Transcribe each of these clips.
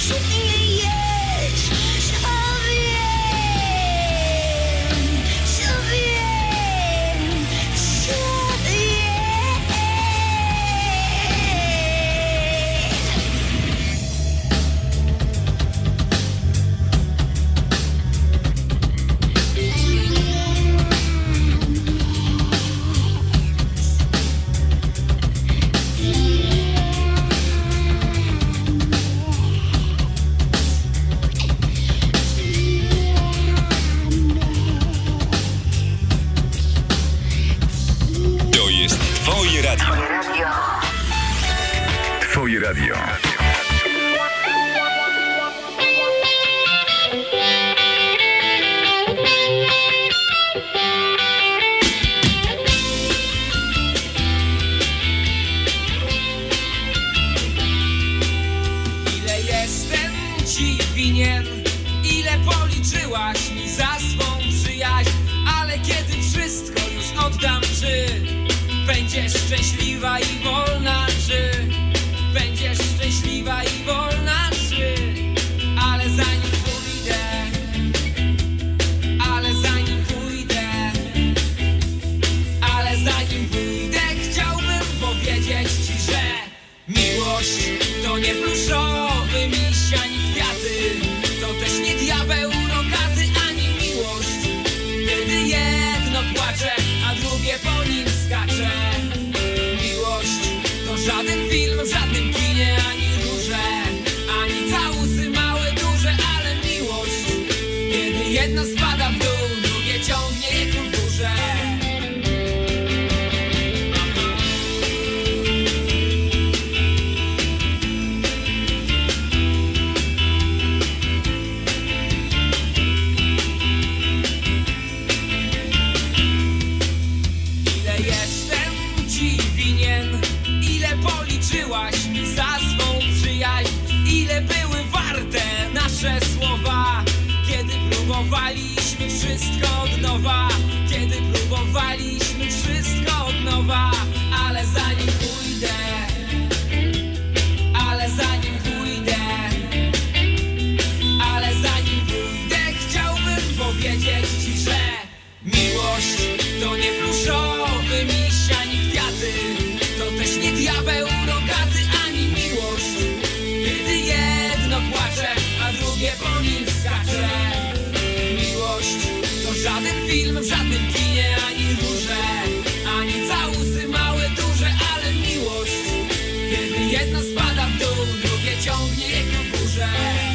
Twoje radio. Ile jestem ci winien, ile policzyłaś mi za swą przyjaźń, ale kiedy wszystko już oddam, czy będziesz szczęśliwa i wolna, czy będziesz szczęśliwa i wolna, czy ale zanim pójdę, ale zanim pójdę, ale zanim pójdę, chciałbym powiedzieć ci, że miłość to nie pluszowy miś ani kwiaty, to też nie diabeł rogaty ani miłość, kiedy jedno płacze, a drugie po nim skacze. Miłość to żaden film, w żadnym kinie, ani róże, ani całusy małe, duże, ale miłość, kiedy jedno spada w dół, drugie ciągnie je ku górze. Policzyłaś mi za swą przyjaźń, ile były warte nasze słowa, kiedy próbowaliśmy wszystko od nowa, kiedy próbowaliśmy wszystko od nowa, ale zanim pójdę, ale zanim pójdę, ale zanim pójdę, chciałbym powiedzieć ci, że miłość to nie pluszowy miś ani kwiaty, to też nie diabeł rogaty ani miłość, kiedy jedno płacze, a drugie po nim skacze. Miłość to żaden film, w żadnym kinie, ani róże, ani całusy małe, duże, ale miłość, kiedy jedno spada w dół, drugie ciągnie je ku górze.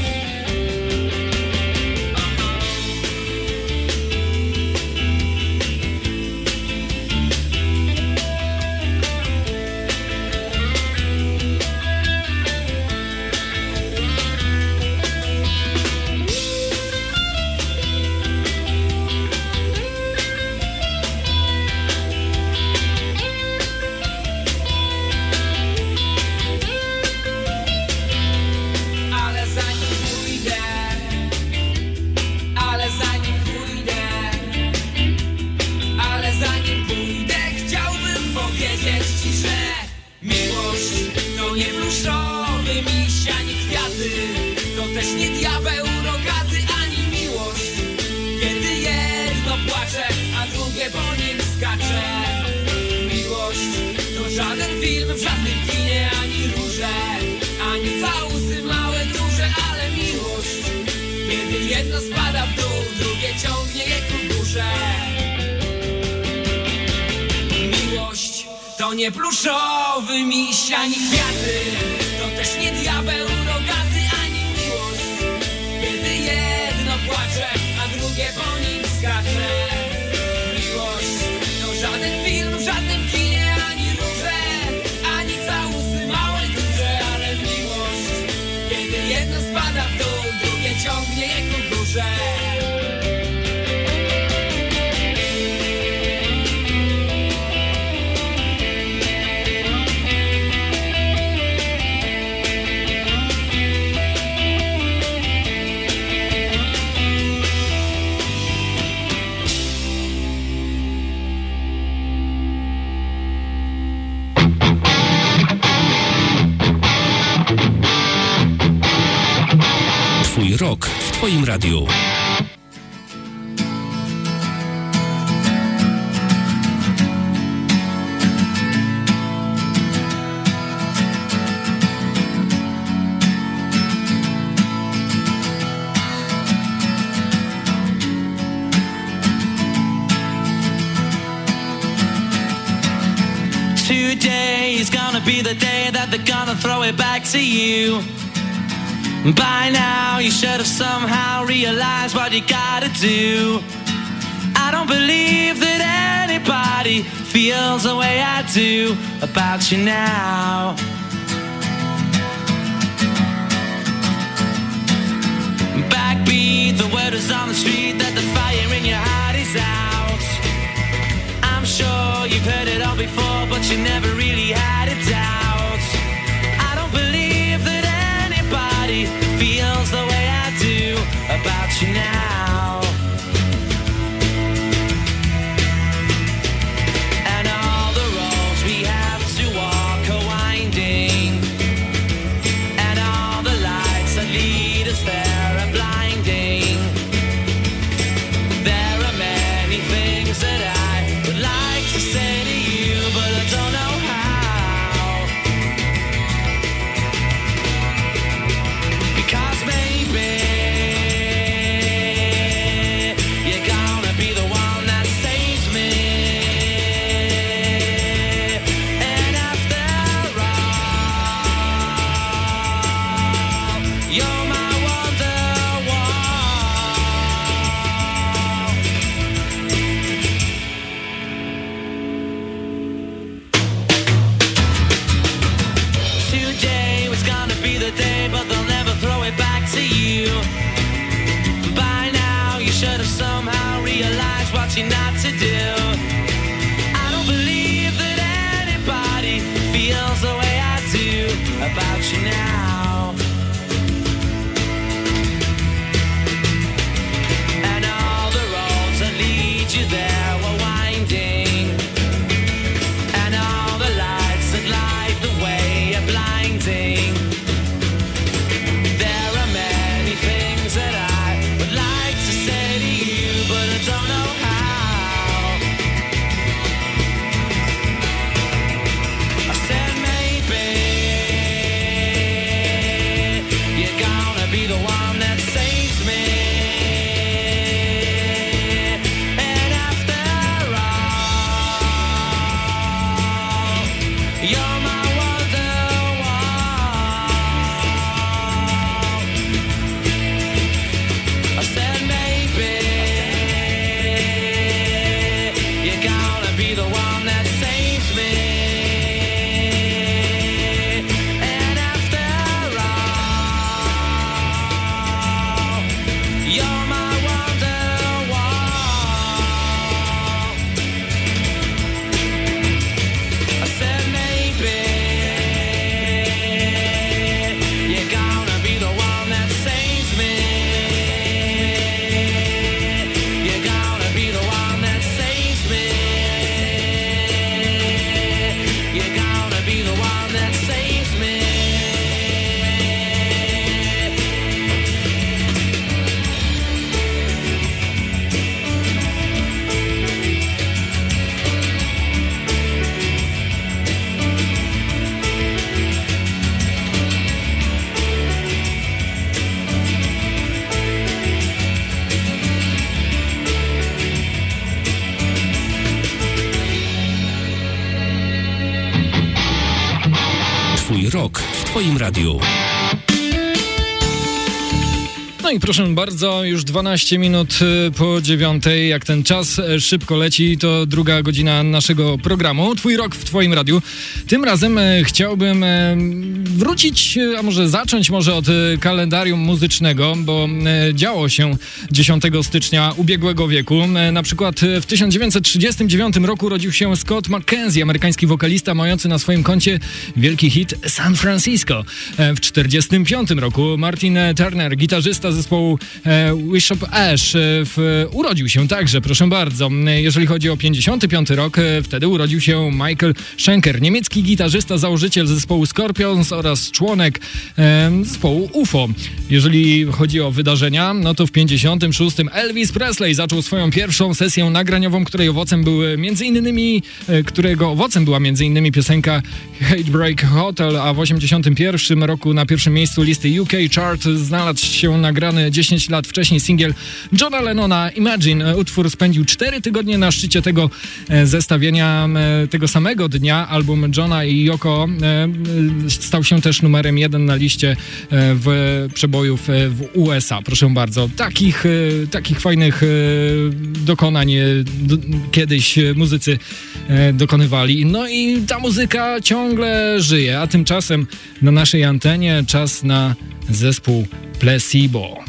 To nie pluszowy miś ani kwiaty, to też nie diabeł rogaty ani miłość, kiedy jedno płacze, a drugie po nim skacze. Miłość to żaden film, w żadnym kinie, ani róże, ani całusy małe, duże, ale miłość, kiedy jedno spada w dół, drugie ciągnie je ku górze. Twój rok w Twoim radiu. Today is gonna be the day that they're gonna throw it back to you. By now you should have somehow realized what you gotta do. I don't believe that anybody feels the way I do about you now. Backbeat, the word is on the street that the fire in your heart is out. I'm sure you've heard it all before, but you never really had a doubt. I don't believe that anybody feels the way I do about you now. And all the roads we have to walk are winding, and all the lights that lead us there are blinding. There are many things that I would like to say to you, but I don't know how. Because maybe you're gonna be the one that saves me. And after all, you're my Wonderwall. Today was gonna be the day, but they'll never throw it back to you. By now you should have somehow realized what you're not to do. I don't believe that anybody feels the way I do about you now. And all the roads that lead you there were winding, and all the lights that light the way are blinding. There are many things that I would like to say to you, but I don't know how. I said maybe you're gonna be the one that saves me. And after all, you're my Wonderwall. I said maybe you're gonna be the one that saves me. And after all, you're my Wonderwall. I said maybe you're gonna be the one that saves me. You're gonna be the one that saves me. You're gonna be the one that saves me. Twój rok w Twoim radiu. No i proszę bardzo, już 12 minut po 9, jak ten czas szybko leci, to druga godzina naszego programu. Twój rok w Twoim radiu. Tym razem chciałbym wrócić, a może zacząć od kalendarium muzycznego, bo działo się 10 stycznia ubiegłego wieku. Na przykład w 1939 roku rodził się Scott McKenzie, amerykański wokalista mający na swoim koncie wielki hit San Francisco. W 1945 roku Martin Turner, gitarzysta zespołu Bishop Ash urodził się także, proszę bardzo. Jeżeli chodzi o 55 rok, wtedy urodził się Michael Schenker, niemiecki gitarzysta, założyciel zespołu Scorpions oraz członek zespołu UFO. Jeżeli chodzi o wydarzenia, no to w 56 Elvis Presley zaczął swoją pierwszą sesję nagraniową, którego owocem była między innymi piosenka Heartbreak Hotel, a w 81 roku na pierwszym miejscu listy UK Chart znalazł się nagrany 10 lat wcześniej singiel Johna Lennona Imagine. Utwór spędził 4 tygodnie na szczycie tego zestawienia. Tego samego dnia album Johna i Yoko stał się też numerem 1 na liście przebojów w USA. Proszę bardzo, takich fajnych dokonań kiedyś muzycy dokonywali. No i ta muzyka ciągle żyje, a tymczasem na naszej antenie czas na zespół Placebo.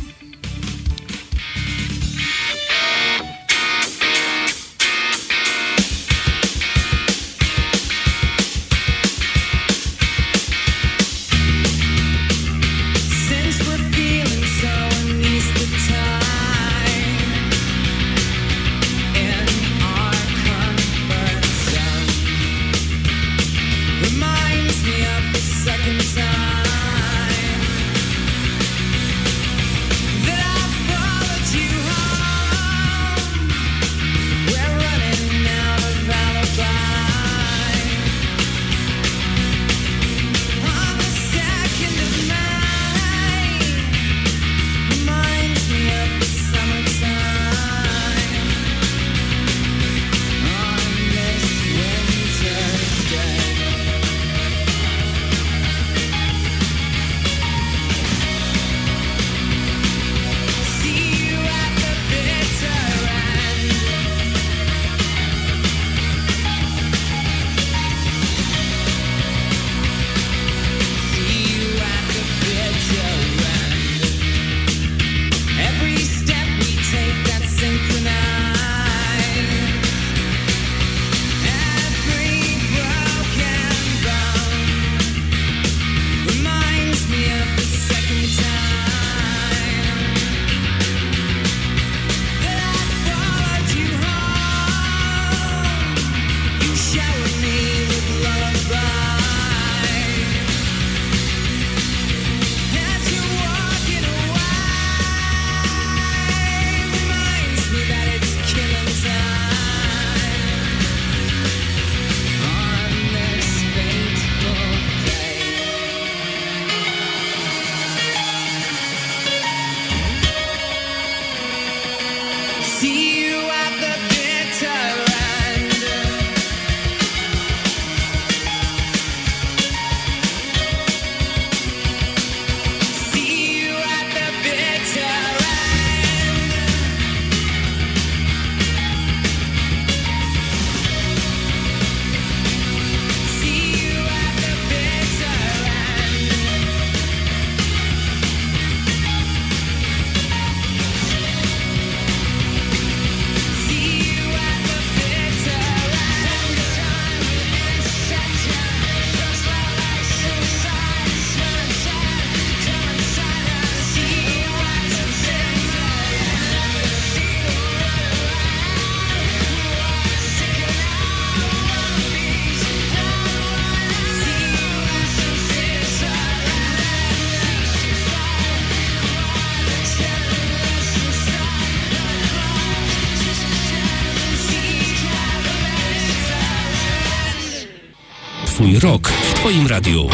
Twój rok w Twoim radiu.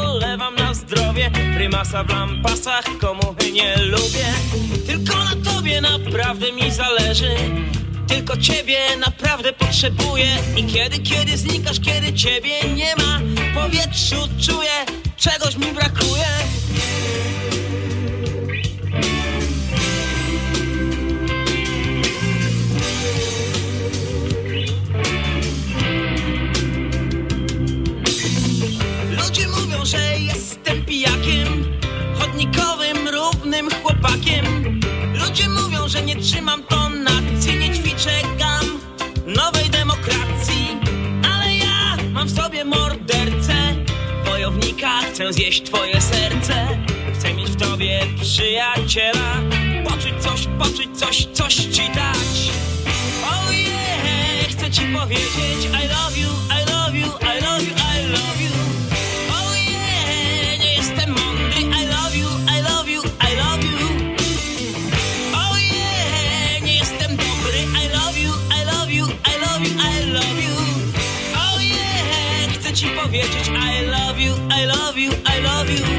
Prymasa w lampasach, komu nie lubię. Tylko na tobie tobie naprawdę mi zależy. Tylko ciebie naprawdę potrzebuję. I kiedy znikasz, kiedy ciebie nie ma, w powietrzu czuję, czegoś mi brakuje. Ludzie mówią, że jestem pijakiem, chodnikowym, równym chłopakiem. Ludzie mówią, że nie trzymam tonacji, nie ćwiczę gam nowej demokracji. Ale ja mam w sobie mordercę, wojownika, chcę zjeść twoje serce. Chcę mieć w tobie przyjaciela, poczuć coś ci dać. Oh yeah, chcę ci powiedzieć I love you, I love you, I love you, I love you. Oh yeah, nie jestem mądry, I love you, I love you, I love you. Oh yeah, nie jestem dobry, I love you, I love you, I love you, I love you. Oh yeah, chcę ci powiedzieć I love you, I love you, I love you.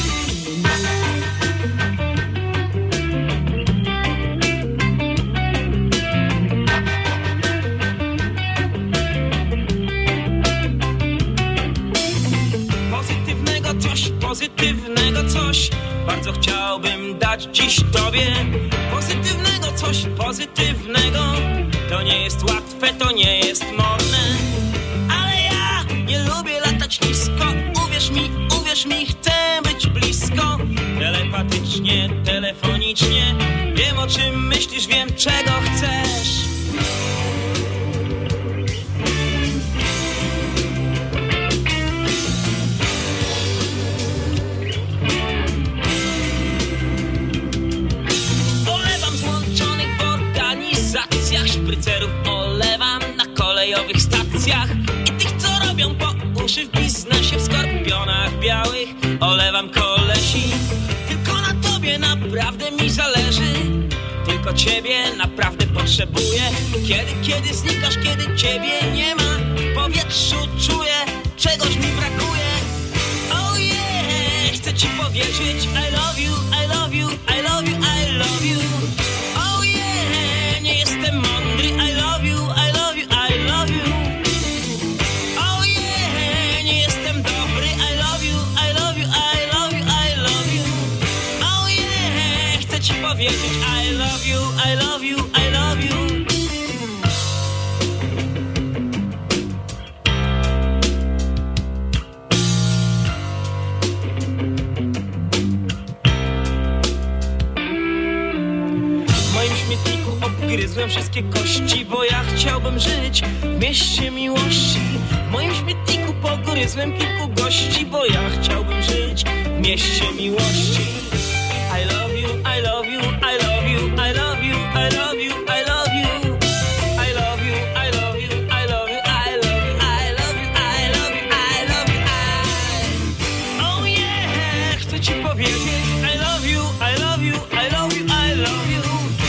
Pozytywnego coś bardzo chciałbym dać dziś tobie. Pozytywnego coś, pozytywnego. To nie jest łatwe, to nie jest modne, ale ja nie lubię latać nisko. Uwierz mi, chcę być blisko. Telepatycznie, telefonicznie. Wiem, o czym myślisz, wiem, czego chcesz. Szprycerów olewam na kolejowych stacjach i tych, co robią po uszy w biznesie. W skorpionach białych olewam kolesi. Tylko na tobie naprawdę mi zależy. Tylko ciebie naprawdę potrzebuję. Kiedy znikasz, kiedy ciebie nie ma, w powietrzu czuję, czegoś mi brakuje. Oh yeah, chcę ci powiedzieć I love you, I love you, I love you, I love you. Oh yeah, nie jestem mądry, I love you, I love you, I love you. Oh yeah, nie jestem dobry, I love you, I love you, I love you, I love you. Oh yeah, chcę ci powiedzieć I love you, I love you, I love you. Gryzłem wszystkie kości, bo ja chciałbym żyć w mieście miłości. W moim śmietniku pogryzłem kilku gości, bo ja chciałbym żyć w mieście miłości. I love you, I love you, I love you, I love you, I love you, I love you. I love you, I love you, I love you, I love you, I love you, I love you, I love you, Oh yeah, chcę ci powiedzieć I love you, I love you, I love you, I love you.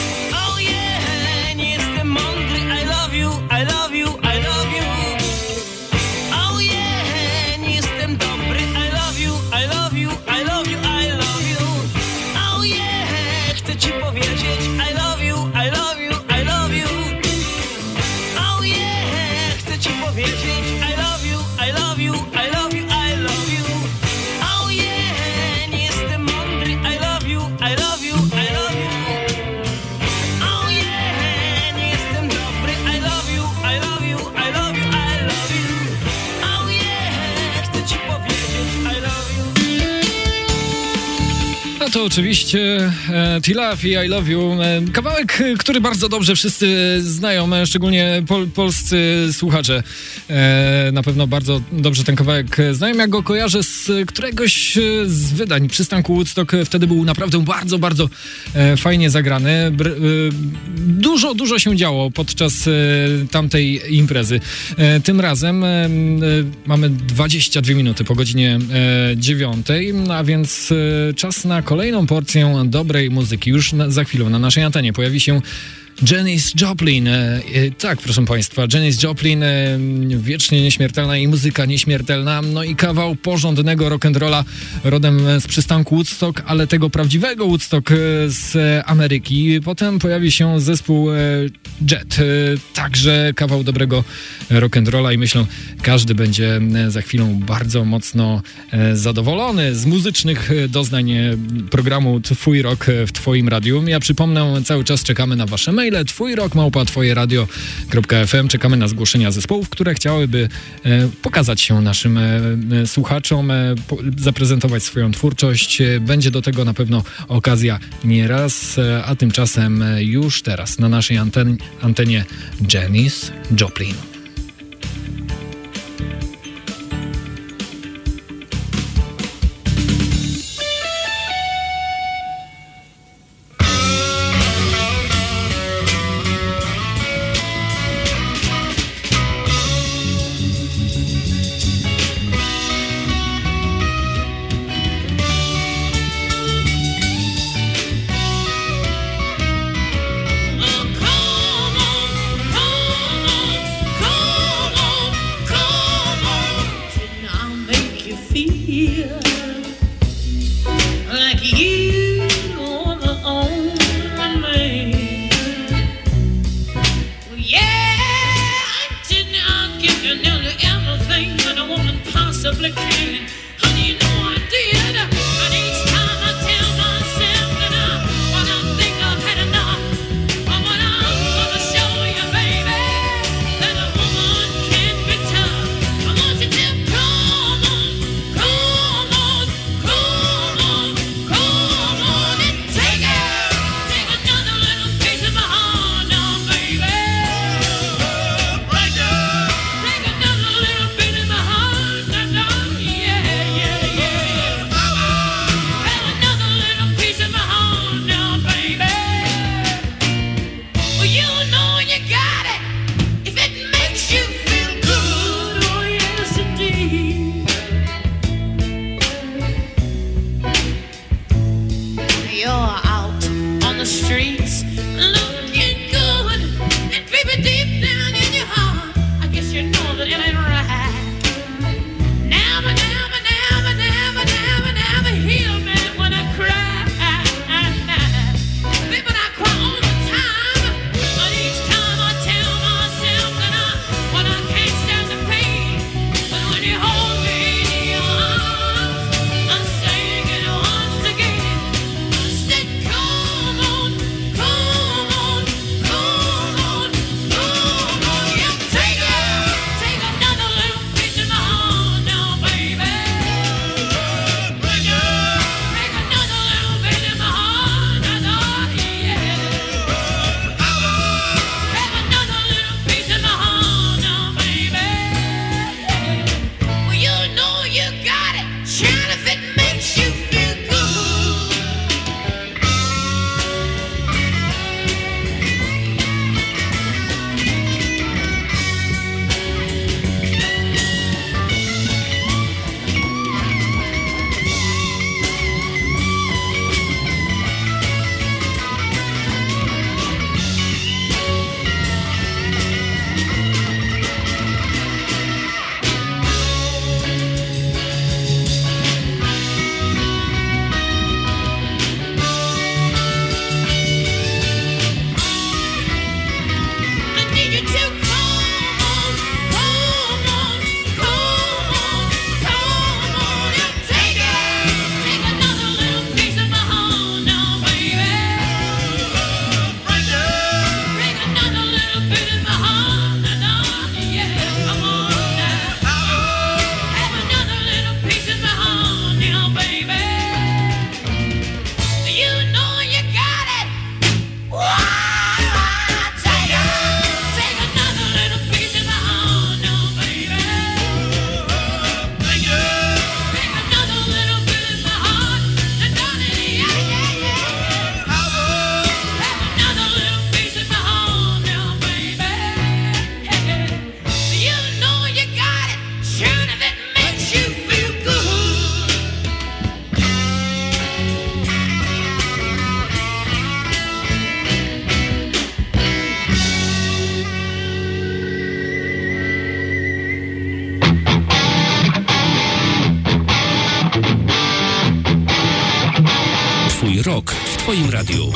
I love you, I love you. Oh yeah, nie jestem dobry. I love you, I love you, I love you, I love you. Oh yeah, chcę ci powiedzieć I love you, I love you, I love you. Oh yeah, chcę ci powiedzieć I love you, I love you, I love you, I love you. Oh yeah, nie jestem mądry. I love you, I love you, I love you. Oh yeah, nie jestem dobry. I love you, I love you, I love you, I love you. Oh yeah, chcę ci powiedzieć I love you. No to oczywiście T-Love i I Love You. Kawałek, który bardzo dobrze wszyscy znają, szczególnie polscy słuchacze. Na pewno bardzo dobrze ten kawałek znają. Ja go kojarzę z któregoś z wydań Przystanku Woodstock. Wtedy był naprawdę bardzo, bardzo fajnie zagrany. Dużo się działo podczas tamtej imprezy. Tym razem mamy 22 minuty po godzinie 9, a więc czas na kolejną porcję dobrej muzyki. Już za chwilę na naszej antenie pojawi się Janis Joplin, tak proszę Państwa, Janis Joplin, wiecznie nieśmiertelna i muzyka nieśmiertelna, no i kawał porządnego rock'n'rolla rodem z przystanku Woodstock, ale tego prawdziwego Woodstock z Ameryki. Potem pojawi się zespół Jet, także kawał dobrego rock'n'rolla i myślę, każdy będzie za chwilę bardzo mocno zadowolony z muzycznych doznań programu Twój Rok w Twoim radiu. Ja przypomnę, cały czas czekamy na Wasze maile, twojrok@twojeradio.fm. Czekamy na zgłoszenia zespołów, które chciałyby pokazać się naszym słuchaczom, zaprezentować swoją twórczość. Będzie do tego na pewno okazja nieraz, a tymczasem już teraz na naszej antenie Janis Joplin. Twoim radiu.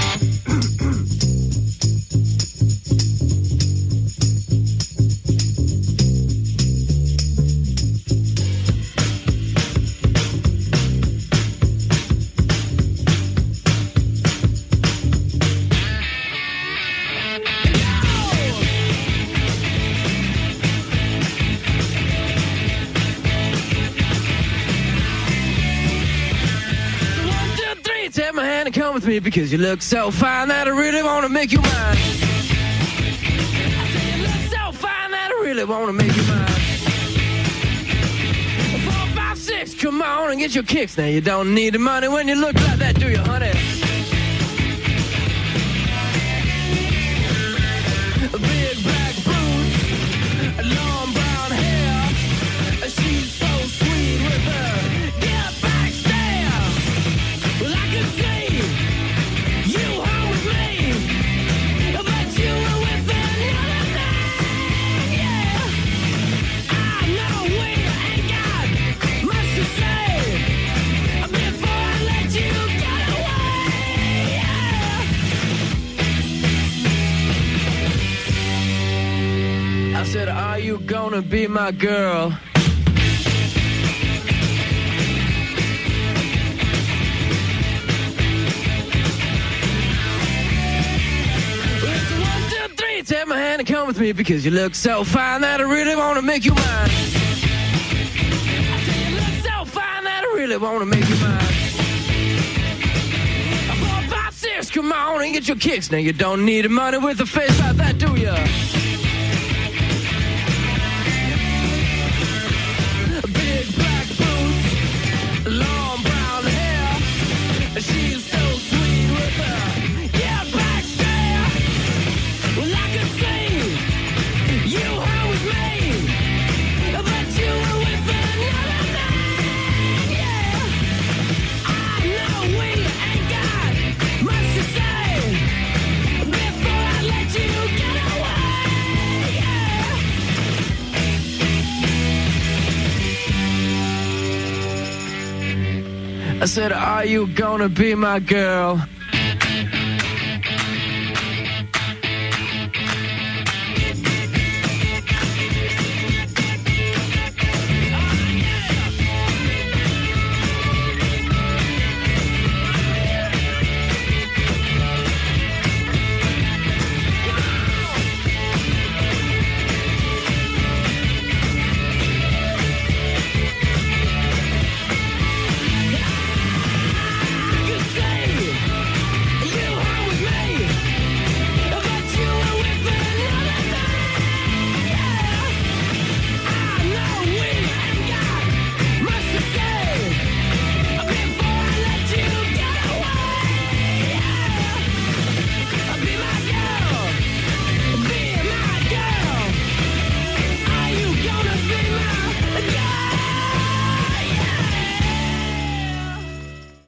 With me because you look so fine that I really want to make you mine. I say you look so fine that I really want to make you mine. 4, 5, 6, come on and get your kicks. Now you don't need the money when you look like that, do you, honey? Big black boots, long brown hair. She's so sweet with her get back stare. Well, I can see I said, are you gonna be my girl? It's 1, 2, 3, take my hand and come with me because you look so fine that I really wanna make you mine. I said, you look so fine that I really wanna make you mine. 4, 5, 6, come on and get your kicks. Now you don't need the money with a face like that, do ya? Long brown hair, she's so sweet with her, yeah, back stare. Well, I could see you were with me, but you were with another man, yeah. I know we ain't got much to say before I let you get away, yeah. I said, are you gonna be my girl?